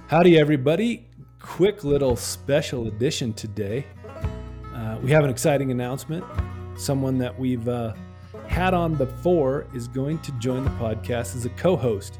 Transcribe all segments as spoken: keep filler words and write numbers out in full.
Howdy, everybody. Quick little special edition today. Uh, we have an exciting announcement. Someone that we've uh, had on before is going to join the podcast as a co-host.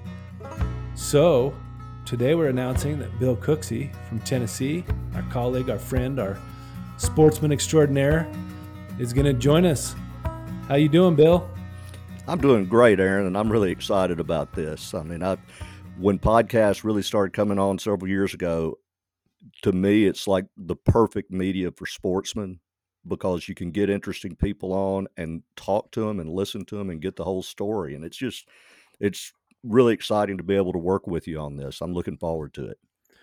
So today we're announcing that Bill Cooksey from Tennessee, our colleague, our friend, our sportsman extraordinaire, is going to join us. How you doing, Bill? I'm doing great, Aaron, and I'm really excited about this. I mean, I when podcasts really started coming on several years ago, to me, it's like the perfect media for sportsmen because you can get interesting people on and talk to them and listen to them and get the whole story. And it's just, it's really exciting to be able to work with you on this. I'm looking forward to it.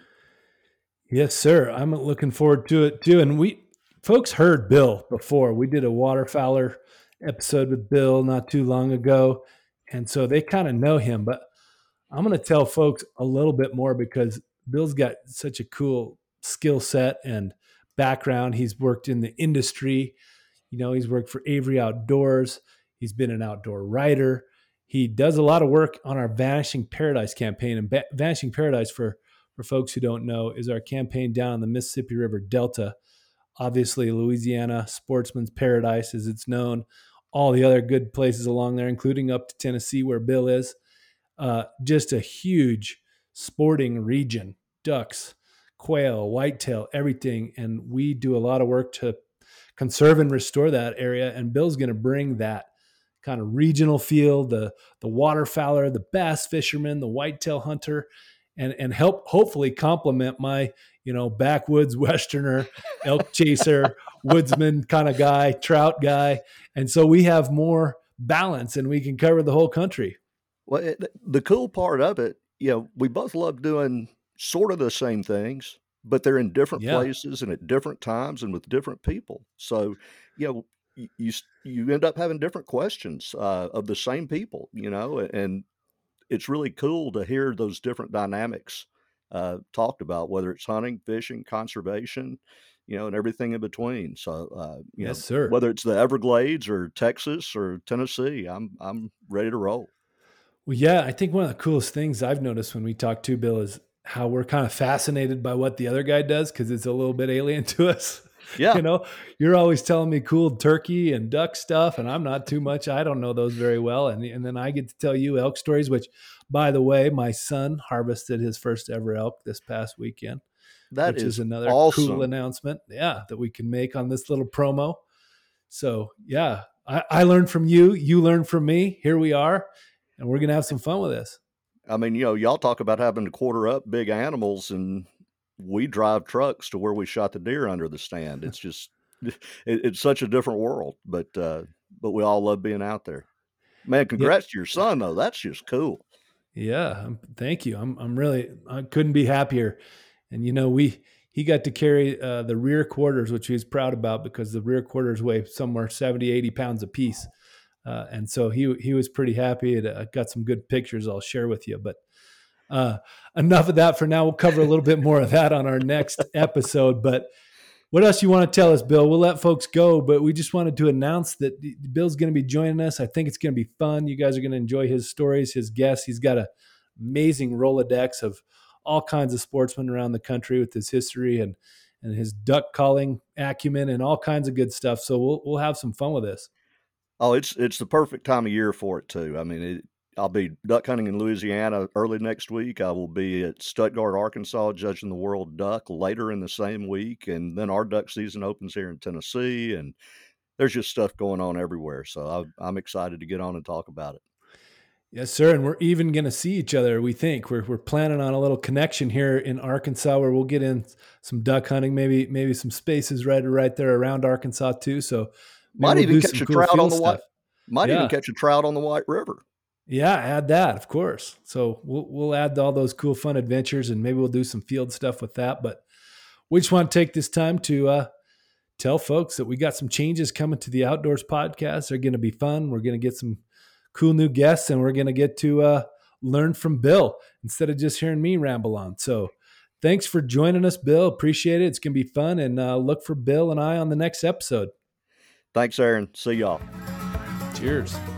Yes, sir. I'm looking forward to it too. And we, folks heard Bill before. We did a waterfowler episode with Bill not too long ago. And so they kind of know him, but I'm going to tell folks a little bit more because Bill's got such a cool skill set and background. He's worked in the industry. You know, he's worked for Avery Outdoors. He's been an outdoor writer. He does a lot of work on our Vanishing Paradise campaign. And ba- Vanishing Paradise, for, for folks who don't know, is our campaign down in the Mississippi River Delta. Obviously, Louisiana, Sportsman's Paradise, as it's known. All the other good places along there, including up to Tennessee, where Bill is. Uh, just a huge sporting region, ducks, quail, whitetail, everything. And we do a lot of work to conserve and restore that area. And Bill's going to bring that kind of regional feel, the, the waterfowler, the bass fisherman, the whitetail hunter, and, and help hopefully complement my, you know, backwoods Westerner, elk chaser, woodsman kind of guy, trout guy. And so we have more balance and we can cover the whole country. Well, it, the cool part of it, you know, we both love doing sort of the same things, but they're in different Yeah. places and at different times and with different people. So, you know, you you, you end up having different questions uh, of the same people, you know, and it's really cool to hear those different dynamics uh, talked about, whether it's hunting, fishing, conservation, you know, and everything in between. So, uh, you Yes, know, sir. whether it's the Everglades or Texas or Tennessee, I'm I'm ready to roll. Well, yeah, I think one of the coolest things I've noticed when we talk to Bill is how we're kind of fascinated by what the other guy does because it's a little bit alien to us. Yeah. You know, you're always telling me cool turkey and duck stuff, and I'm not too much. I don't know those very well. And, and then I get to tell you elk stories, which, by the way, my son harvested his first ever elk this past weekend, That which is is another awesome. cool announcement. Yeah, that we can make on this little promo. So, yeah, I, I learned from you. You learned from me. Here we are. And we're going to have some fun with this. I mean, you know, y'all talk about having to quarter up big animals, and we drive trucks to where we shot the deer under the stand. It's just, it, it's such a different world, but, uh, but we all love being out there. Man, congrats yeah. to your son, though. That's just cool. Yeah. Um, thank you. I'm, I'm really, I couldn't be happier. And, you know, we, he got to carry uh, the rear quarters, which he was proud about because the rear quarters weigh somewhere seventy, eighty pounds a piece. Uh, and so he he was pretty happy. I uh, got some good pictures I'll share with you. But uh, enough of that for now. We'll cover a little bit more of that on our next episode. But what else you want to tell us, Bill? We'll let folks go, but we just wanted to announce that Bill's going to be joining us. I think it's going to be fun. You guys are going to enjoy his stories, his guests. He's got an amazing Rolodex of all kinds of sportsmen around the country with his history and and his duck calling acumen and all kinds of good stuff. So we'll we'll have some fun with this. Oh, it's it's the perfect time of year for it too. I mean, it, I'll be duck hunting in Louisiana early next week. I will be at Stuttgart, Arkansas, judging the World Duck later in the same week, and then our duck season opens here in Tennessee. And there's just stuff going on everywhere. So I, I'm excited to get on and talk about it. Yes, sir. And we're even going to see each other. We think we're we're planning on a little connection here in Arkansas where we'll get in some duck hunting, maybe maybe some spaces right right there around Arkansas too. So. Might we'll even catch a cool trout on the stuff. white. Might yeah. even catch a trout on the White River. Yeah, add that, of course. So we'll we'll add all those cool, fun adventures, and maybe we'll do some field stuff with that. But we just want to take this time to uh, tell folks that we got some changes coming to the Outdoors Podcast. They're going to be fun. We're going to get some cool new guests, and we're going to get to uh, learn from Bill instead of just hearing me ramble on. So thanks for joining us, Bill. Appreciate it. It's going to be fun, and uh, look for Bill and I on the next episode. Thanks, Aaron. See y'all. Cheers.